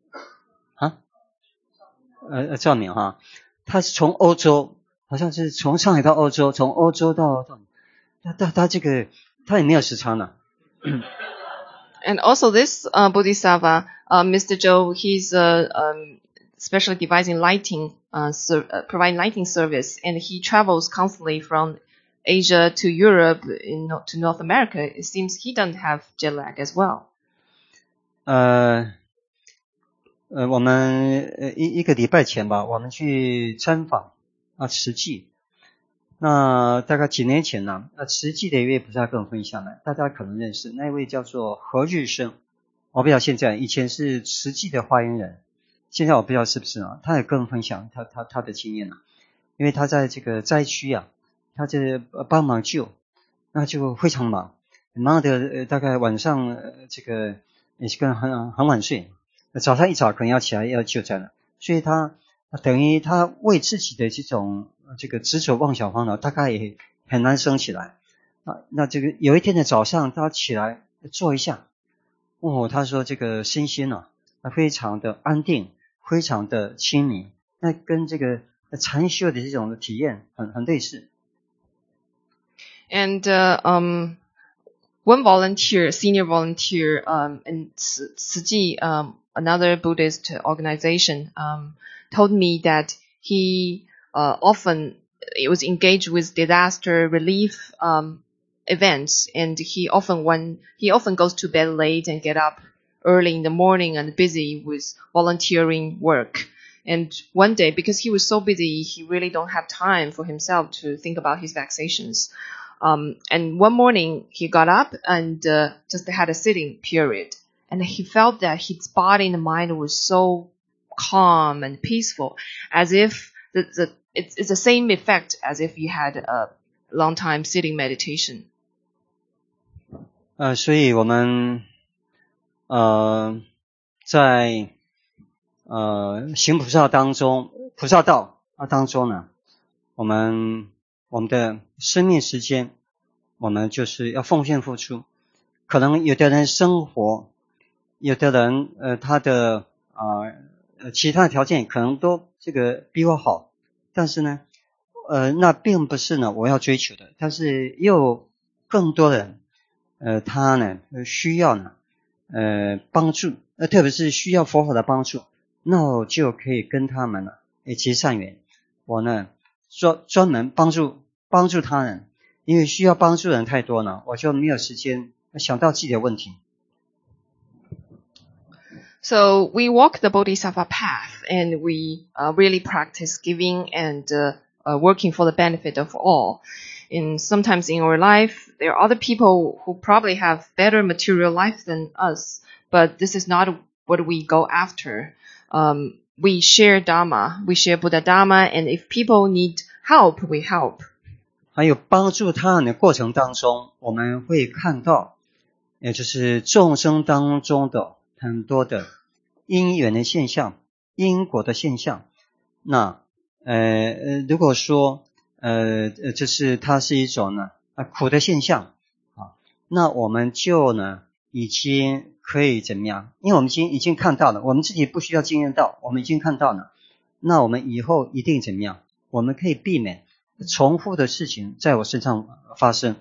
Speaker 1: 照明他是从欧洲，好像是从上海到欧洲，从欧洲到他这个他也没有时差呢。
Speaker 2: And also this Bodhisattva, Mr. Zhou, he's specially devising lighting, providing lighting service, and he travels constantly from Asia to Europe to North America. It seems he doesn't have jet lag as well.
Speaker 1: 我们一个礼拜前吧，我们去参访慈济。那大概几年前呢，慈济的一位菩萨跟我分享了，大家可能认识那位叫做何日生，我不知道现在，以前是慈济的发言人，现在我不知道是不是他也跟我分享他的经验因为他在这个灾区他这帮忙救，那就非常忙的大概晚上这个也是跟很晚睡，早上一早可能要起来要救灾了，所以他等于他为自己的这个执着妄想烦恼大概也很难升起来那这个有一天的早上他起来坐一下他说这个身心非常的安定，非常的清明，那跟这个禅修的这种体验很类似。
Speaker 2: And one volunteer, senior volunteer in Tzu Chi, another Buddhist organization, told me that he often was engaged with disaster relief events, and he often goes to bed late and get up early in the morning and busy with volunteering work. And one day, because he was so busy, he really don't have time for himself to think about his vexations. And one morning he got up and just had a sitting period, and he felt that his body and mind was so calm and peaceful, as if it's the same effect as if you had a long time sitting meditation.
Speaker 1: 所以我们在行菩萨当中，菩萨道当中呢，我们的生命时间，我们就是要奉献付出。可能有的人生活，有的人他的其他的条件可能都这个比我好，但是呢那并不是呢我要追求的，但是又有更多人他呢需要呢帮助，特别是需要佛法的帮助，那我就可以跟他们呢结善缘，我呢专门帮助他人，因为需要帮助的人太多了，我就没有时间想到自己的问题。
Speaker 2: So we walk the Bodhisattva path, and we really practice giving and working for the benefit of all. And sometimes in our life, there are other people who probably have better material life than us, but this is not what we go after. We share Dharma, we share Buddha Dharma, and if people need help, we help.
Speaker 1: 还有帮助他人的过程当中，我们会看到，也就是众生当中的很多的因缘的现象，因果的现象。那如果说就是它是一种呢苦的现象啊，那我们就呢已经可以怎么样？因为我们已经看到了，我们自己不需要经验到，我们已经看到了，那我们以后一定怎么样？我们可以避免重复的事情在我身上发生。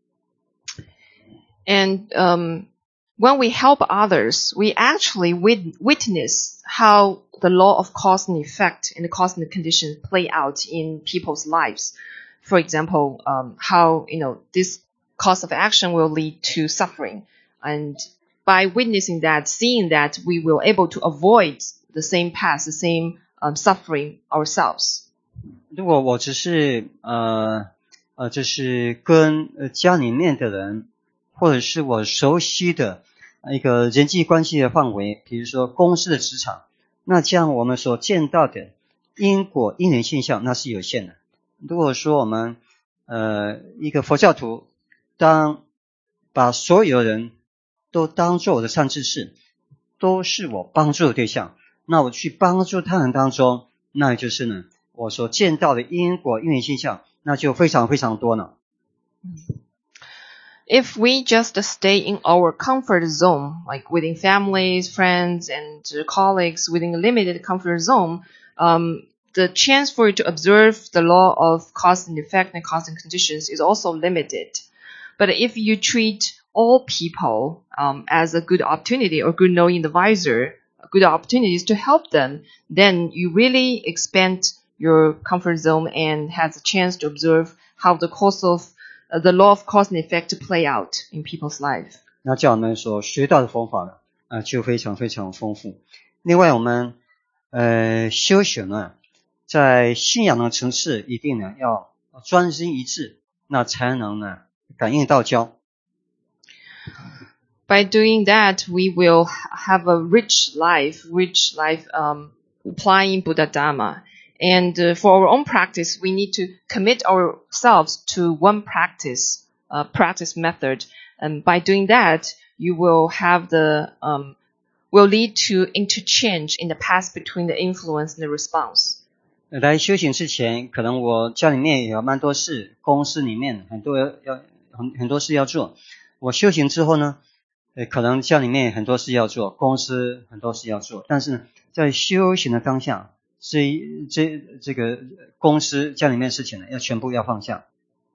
Speaker 2: And when we help others, we actually witness how the law of cause and effect and the cause and condition play out in people's lives. For example, how this cause of action will lead to suffering, and by witnessing that, seeing that, we will able to avoid the same path, the same suffering ourselves.
Speaker 1: 如果我只是就是跟家里面的人，或者是我熟悉的一个人际关系的范围，比如说公司的职场，那这样我们所见到的因果因缘现象那是有限的。如果说我们一个佛教徒把所有人都当作我的善知识，都是我帮助的对象，那我去帮助他人当中，那也就是呢我所见到的因果因缘现象那就非常非常多了。
Speaker 2: If we just stay in our comfort zone, like within families, friends, and colleagues within a limited comfort zone, the chance for you to observe the law of cause and effect and cause and conditions is also limited. But if you treat all people as a good opportunity or good knowing advisor, good opportunities to help them, then you really expand your comfort zone and has a chance to observe how the law of cause and effect to play out in people's life.
Speaker 1: 那这样我们所学到的方法呢就非常非常丰富。另外我们修行呢在信仰的层次一定呢要专心一致，那才能呢感应道交。
Speaker 2: By doing that, we will have a rich life applying Buddha Dharma. And for our own practice, we need to commit ourselves to one practice method. And by doing that, you will have will lead to interchange in the path between the influence and the response.
Speaker 1: 来修行之前，可能我家里面有蛮多事，公司里面很多事要做。我修行之后呢，可能家里面很多事要做，公司很多事要做，但是呢，在修行的当下，这个公司家里面事情呢，全部要放下。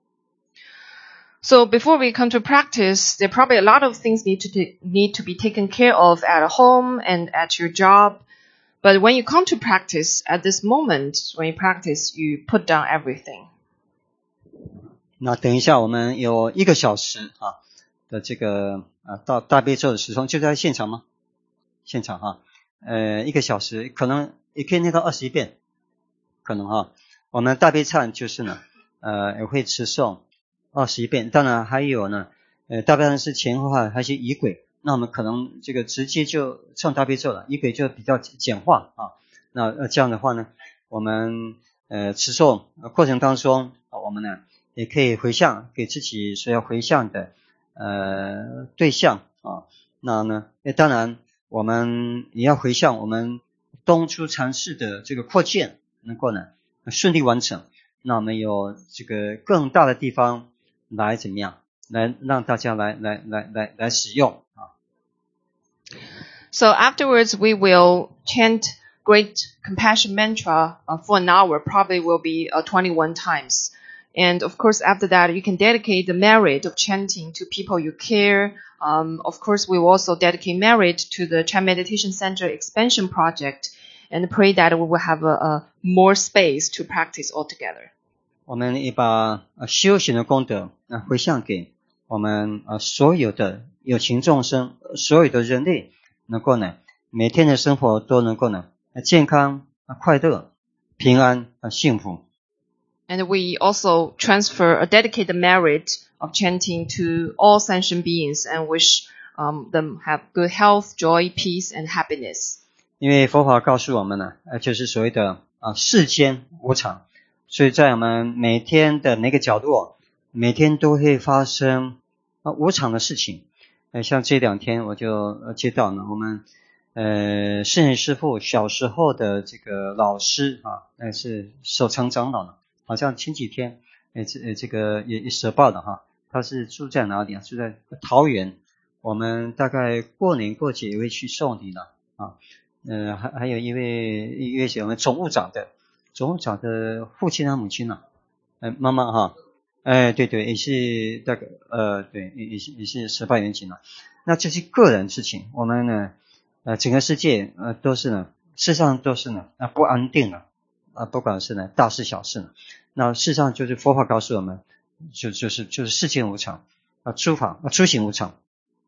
Speaker 2: So before we come to practice, there are probably a lot of things need to be taken care of at home and at your job. But when you come to practice, at this moment, when you practice, you put down everything.
Speaker 1: 那等一下，我们有1个小时的这个到大悲咒的时钟，就在现场吗？现场1个小时，可能也可以念到21遍，可能我们大悲忏就是呢，也会持诵21遍。当然还有呢，大悲忏是前后还有一些仪轨。那我们可能这个直接就唱大悲咒了，仪轨就比较简化那这样的话呢，我们持诵过程当中我们呢也可以回向给自己所要回向的对象那呢当然我们也要回向我们东出禅寺的这个扩建能够呢顺利完成，那我们有这个更大的地方来怎么样来让大家来使用。
Speaker 2: So afterwards, we will chant great compassion mantra for an hour probably will be 21 times. And of course, after that, you can dedicate the merit of chanting to people you care. Of course, we will also dedicate merit to the Chan Meditation Center expansion project and pray that we will have a more space to practice altogether.
Speaker 1: 我们也把修行的功德回向给我们所有的有情众生，所有的人类，能够呢每天的生活都能够呢健康、快乐、平安、幸福。
Speaker 2: And we also transfer a dedicated merit of chanting to all sentient beings and wish them have good health, joy, peace, and happiness.
Speaker 1: 因为佛法告诉我们呢，就是所谓的世间无常，所以在我们每天的每个角落，每天都会发生无常的事情。像这2天我就接到了我们圣人师父小时候的这个老师是守常长老了。好像前几天这个也舍报的哈，他是住在哪里啊？住在桃园。我们大概过年过节也会去送礼了啊。还有一位我们总务长的父亲母亲啊，妈妈哈，对，也是大概对，也是18元景了。那这是个人事情，我们呢整个世界都是呢，事实上都是呢不安定了不管是呢大事小事呢。那事实上就是佛法告诉我们，就是世间无常诸行无常。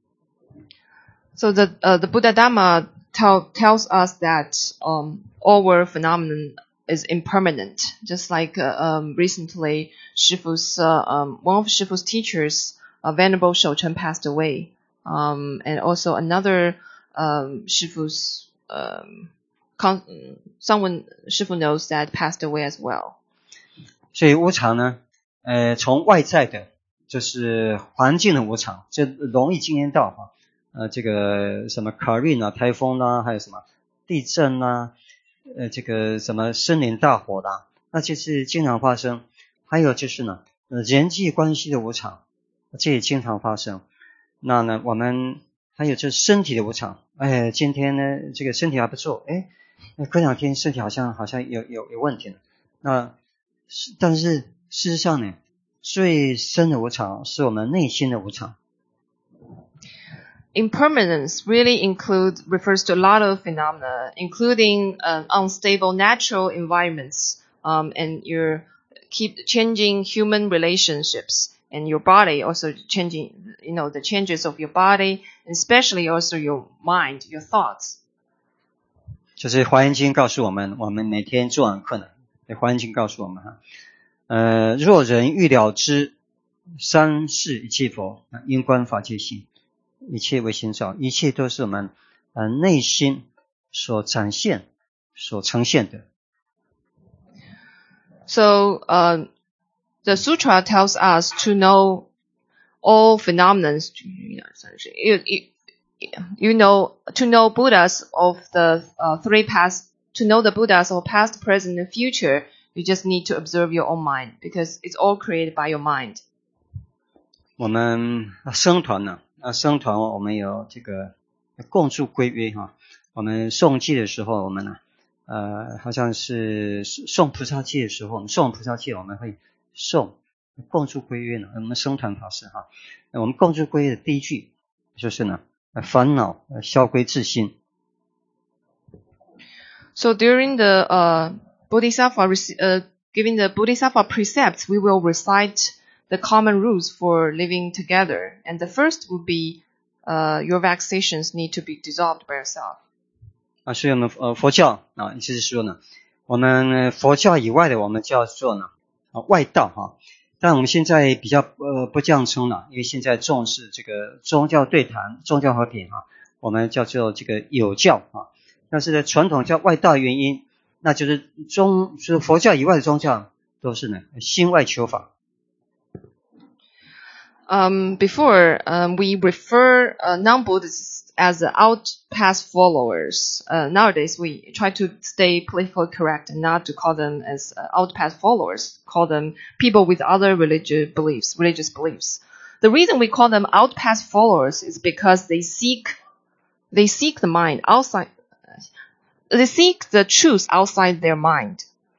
Speaker 2: So the Buddha Dhamma tells us that all world phenomenon is impermanent. Just like recently, Shifu's one of Shifu's teachers, Venerable Shouchen, passed away, and also another Shifu's someone Shifu knows that passed away as well.
Speaker 1: 所以无常呢，从外在的，就是环境的无常，这容易经验到这个什么卡瑞啊、台风啦，还有什么地震啦，这个什么森林大火啦，那就是经常发生。还有就是呢，人际关系的无常，这也经常发生。那呢，我们还有就是身体的无常，今天呢这个身体还不错，过2天身体好像有问题了。那但是事实上呢，最深的无常是我们内心的无常。
Speaker 2: Impermanence really refers to a lot of phenomena, including unstable natural environments, and your keep changing human relationships, and your body also changing, the changes of your body, and especially also your mind, your thoughts.
Speaker 1: 就是华严经告诉我们，我们每天做完课呢，华严经告诉我们若人欲了知三世一切佛，因观法界性，一切为心造，一切都是我们内心所展现、所呈现的。
Speaker 2: So the sutra tells us to know all phenomena. To know Buddhas of the three paths, to know the Buddhas of past, present, and future, you just need to observe your own mind, because it's all created by your mind.
Speaker 1: 我们僧团呢，僧团我们有这个共住规约哈。我们诵记的时候，我们呢，好像是诵菩萨戒的时候，我们诵菩萨戒，我们会诵共住规约呢。我们僧团法师哈，我们共住规约的第一句就是呢，烦恼消归自心。
Speaker 2: So during the Bodhisattva giving the Bodhisattva precepts, we will recite the common rules for living together, and the first would be your vexations need to be dissolved by yourself.
Speaker 1: 所以我们佛教意思是说呢，我们佛教以外的我们叫做呢外道哈。但我们现在比较不这样称了，因为现在重视这个宗教对谈、宗教和平我们叫做这个有教但是呢，传统叫外道的原因，那就是佛教以外的宗教都是呢心外求法。
Speaker 2: Before we refer non-Buddhists as outpass followers. Nowadays we try to stay politically correct and not to call them as outpass followers. Call them people with other religious beliefs. The reason we call them outpass followers is because they seek the mind outside. they seek the truth outside their mind.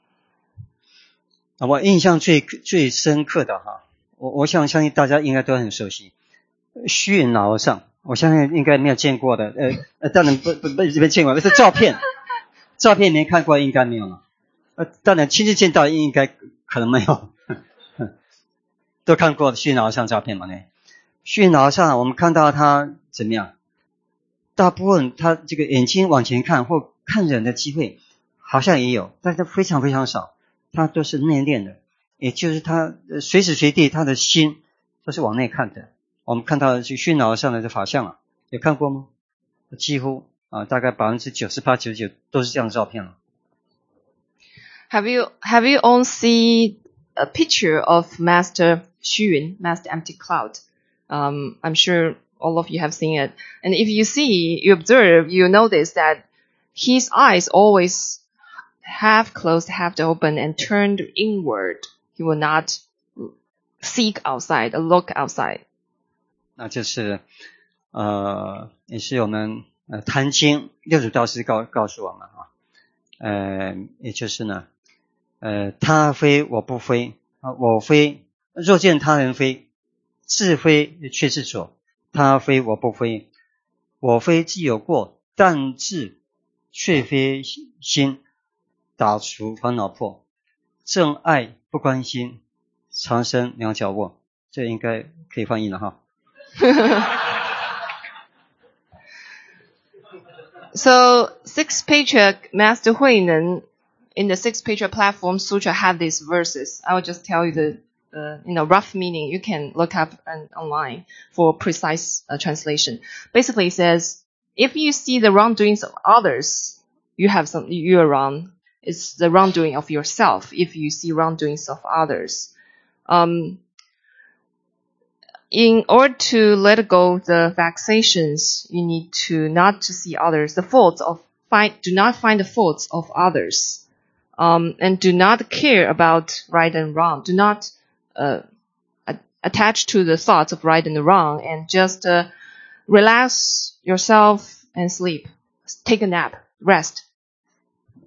Speaker 1: 我印象最深刻的哈，我相信大家应该都很熟悉，虚云老和尚，我相信应该没有见过的，当然不没见过，是照片没看过应该没有了，当然亲自见到应该可能没有，都看过虚云老和尚照片嘛呢？虚云老和尚，我们看到他怎么样？大部分他这个眼睛往前看或看人的机会好像也有，但是非常非常少。他都是内敛的，也就是他随时随地他的心都是往内看的。我们看到虚云老和尚的法相有看过吗？几乎大概98%、99%都是这样的照片了。
Speaker 2: Have you all seen a picture of Master Xu Yun, Master Empty Cloud? I'm sure all of you have seen it. And if you observe, you notice that his eyes always half closed, half open, and turned inward. He will not seek outside, look outside.
Speaker 1: 那就是也是我们坛经六祖道师告诉我们也就是呢他非我不非我非若见他人非，自非却是所，他非我不非，我非既有过，但自却非心，打除烦恼破，正爱不关心，长生两脚卧。这应该可以翻译了哈。
Speaker 2: So, Sixth Patriarch Master Huineng in the Sixth Patriarch Platform Sutra have these verses. I will just tell you the rough meaning. You can look up online for precise translation. Basically, it says, if you see the wrongdoings of others, you are wrong. It's the wrongdoing of yourself if you see wrongdoings of others. In order to let go the vexations, you need to not to see others, do not find the faults of others, and do not care about right and wrong. Do not attach to the thoughts of right and wrong, and just relax yourself and sleep. Take a nap, rest.